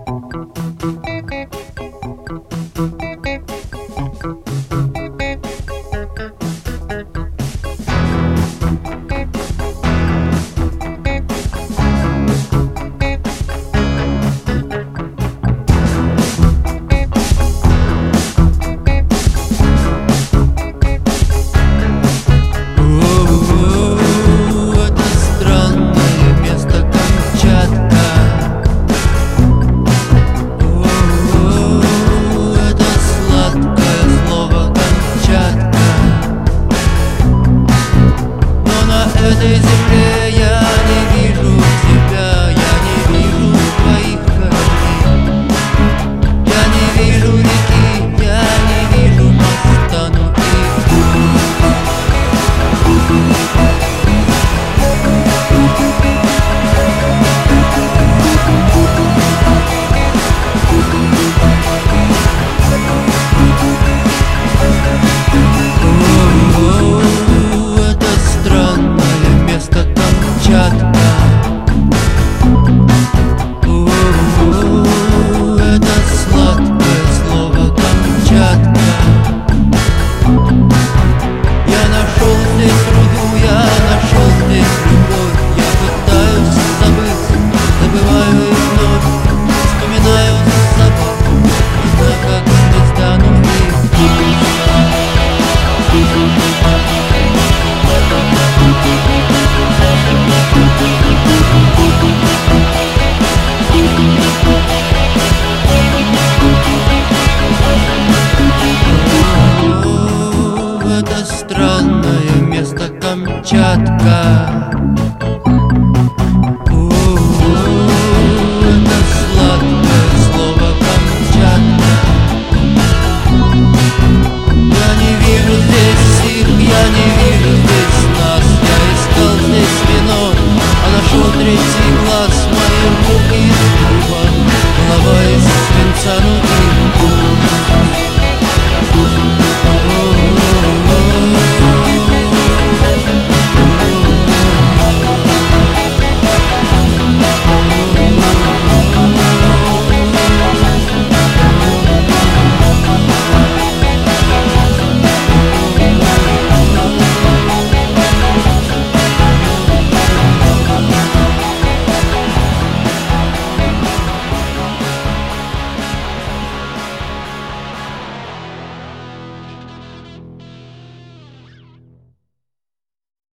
Странное место Камчатка. Это сладкое слово Камчатка. Я не вижу здесь сил, я не вижу здесь нас. Я искал здесь вино, а нашел третий глаз. Мои руки из дуба, голова из свинца.